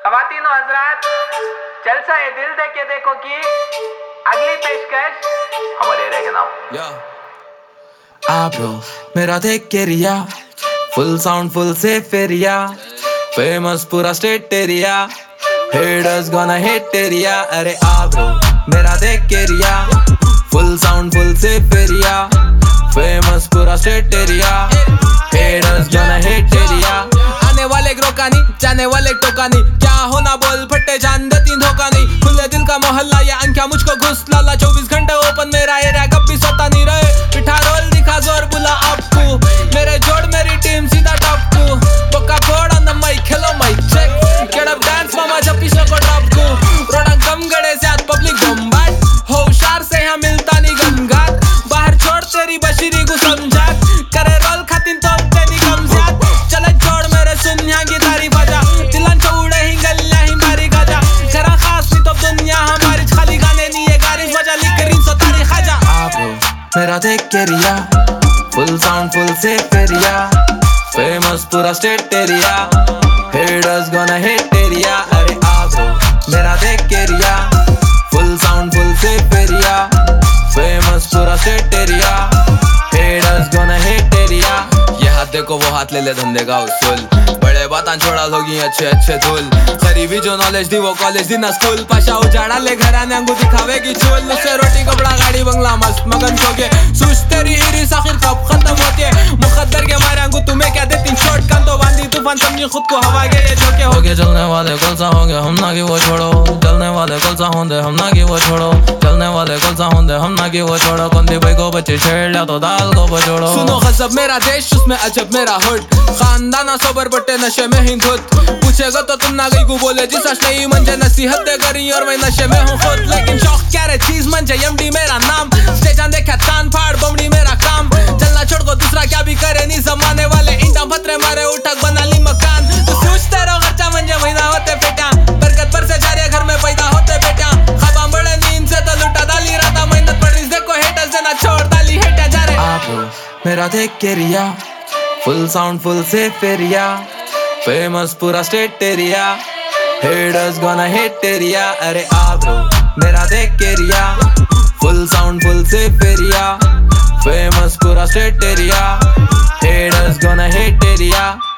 ख़वातीन और हज़रात, जलसा ये दिल दे के देखो कि अगली पेशकश हमारे एरिया के नाम ब्रो मेरा देख के रिया फुल साउंड फुल से फेरिया फेमस पूरा state area haters gonna hate area. अरे ब्रो मेरा देख के रिया फुल साउंड फुल से फेरिया फेमस पूरा state area haters gonna hate area. आने वाले रोका नहीं जाने वाले टोका नहीं क्या होना बोल फट्टे जान देती धोखा नहीं खुले दिल का मोहल्ला या अंकिया मुझको घुस लाला 24 घंटे ओपन मेरा एरिया कभी सोता नहीं रहे पिठा रोल दिखा जोर बुला आपको मेरे जोड़ मेरी टीम सीधा टॉप को बोका फोड़ ऑन द माइक खेलो mic check get up dance मामा जब पीछे को ड्रॉप को रोड़ा कम गड़े से आज पब्लिक बम्बाट होशियार से यहाँ मिलता नहीं गमगात बाहर छोड़ तेरी बशीरी को समझात करे रोल खातिन तो तेरी कम ज्यादा चले छोड़ मेरे सुन यहाँ की तारीफ आजा दिलन चौड़े ही गल्ला ही मारी गाजा जरा खास नहीं तो दुनिया हमारी खाली गाने नहीं है गारिश बजा लिख करीन सो तारीख आजा ब्रो मेरा देख के रिया फुल साउंड फुल से फेरिया फेमस पूरा state area haters gonna hate area. अरे ब्रो मेरा देख के रिया फुल साउंड फुल से फेरिया फेमस पूरा state area haters gonna hate area. ये हाथ देखो वो हाथ ले ले धंधे का उसूल बड़े बातां छोड़ा लोगी अच्छे अच्छे धूल गरीबी जो नॉलेज दी वो कॉलेज दी ना स्कूल पाशा उजाड़ा ले घराने अंगू दिखावेगी चूल उससे रोटी कपड़ा गाड़ी बंगला मस्त मगन खोगे सोच तेरी इरिस आखिर कब खत्म होती है मुकद्दर के मारे अंगू तुम्हें क्या देती शॉर्ट कान तो बांधी तूफान समझी खुद को हवा के ये झोंके होगे चलने वाले कौन सा होंगे हम ना की वो छोड़ो चलने वाले कौन सा होंगे हम ना की वो छोड़ो चलने वाले कौन सा होंगे हम ना की वो छोड़ो कौन दी भाई को बच्चे छेड़ लिया तो दाल को बचोड़ो सुनो गजब मेरा देश उसमें अजब मेरा हुड खानदाना सोबर बट्टे नशे में ही धुत पूछेगा तो तुम ना गई को बोले जिस नहीं मंजे नसीहत दे करी और मैं नशे में हूँ खुद लेकिन शौक क्या रे चीज मंजे एमडी मेरा नाम स्टेजान देखा तान फाड़ बमड़ी मेरा काम चलना छोड़ को दूसरा क्या भी करे नहीं जमाने वाले इंटा पत्रे मारे उठक बना ली मकान तो सोचते रहो खर्चा मंजे महीना होते बेटा बरकत पर से जारे घर में पैदा होते बेटा खबा बड़े नींद से तो लुटा डाली राता मेहनत पर इस देखो हेटर्स देना छोड़ डाली हेटा जा रहे मेरा देख के रिया फुल साउंड फुल से फेरिया फेमस पूरा state area haters gonna hate area. अरे ब्रो मेरा देख के रिया फुल साउंड फुल से फेरिया फेमस पूरा state area haters gonna hate area.